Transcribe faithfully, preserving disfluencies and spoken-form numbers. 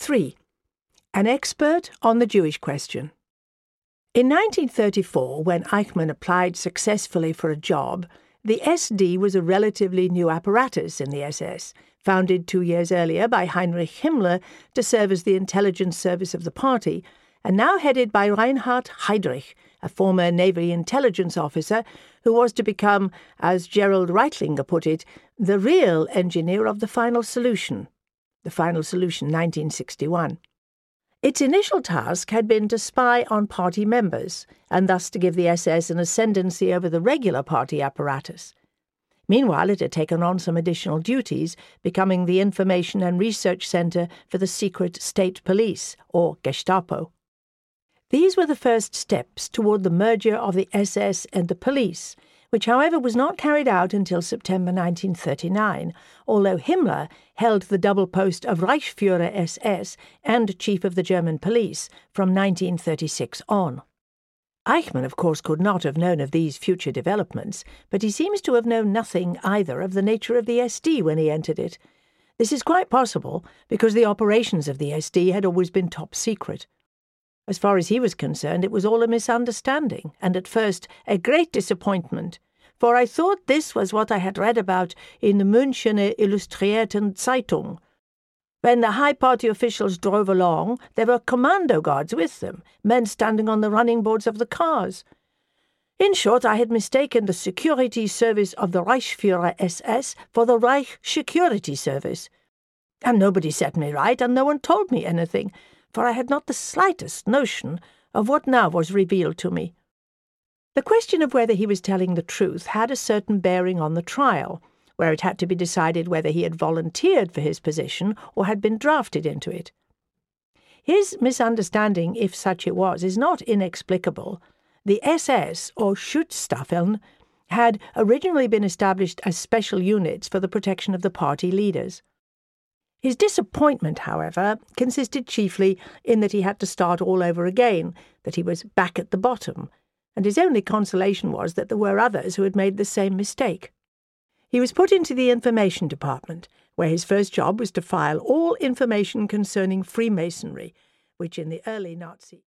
three. An expert on the Jewish question. In nineteen thirty-four, when Eichmann applied successfully for a job, the S D was a relatively new apparatus in the S S, founded two years earlier by Heinrich Himmler to serve as the intelligence service of the party, and now headed by Reinhard Heydrich, a former Navy intelligence officer who was to become, as Gerald Reitlinger put it, the real engineer of the final solution. The final solution, nineteen sixty-one. Its initial task had been to spy on party members, and thus to give the S S an ascendancy over the regular party apparatus. Meanwhile, it had taken on some additional duties, becoming the information and research centre for the secret state police, or Gestapo. These were the first steps toward the merger of the S S and the police, which, however, was not carried out until September nineteen thirty-nine, although Himmler held the double post of Reichsführer S S and Chief of the German Police from nineteen thirty-six on. Eichmann, of course, could not have known of these future developments, but he seems to have known nothing either of the nature of the S D when he entered it. This is quite possible, because the operations of the S D had always been top secret. As far as he was concerned, it was all a misunderstanding, and at first a great disappointment, for I thought this was what I had read about in the Münchener Illustrierten Zeitung. When the high party officials drove along, there were commando guards with them, men standing on the running boards of the cars. In short, I had mistaken the security service of the Reichsführer S S for the Reich Security Service. And nobody set me right, and no one told me anything, for I had not the slightest notion of what now was revealed to me. The question of whether he was telling the truth had a certain bearing on the trial, where it had to be decided whether he had volunteered for his position or had been drafted into it. His misunderstanding, if such it was, is not inexplicable. The S S, or Schutzstaffeln, had originally been established as special units for the protection of the party leaders. His disappointment, however, consisted chiefly in that he had to start all over again, that he was back at the bottom, and his only consolation was that there were others who had made the same mistake. He was put into the information department, where his first job was to file all information concerning Freemasonry, which in the early Nazi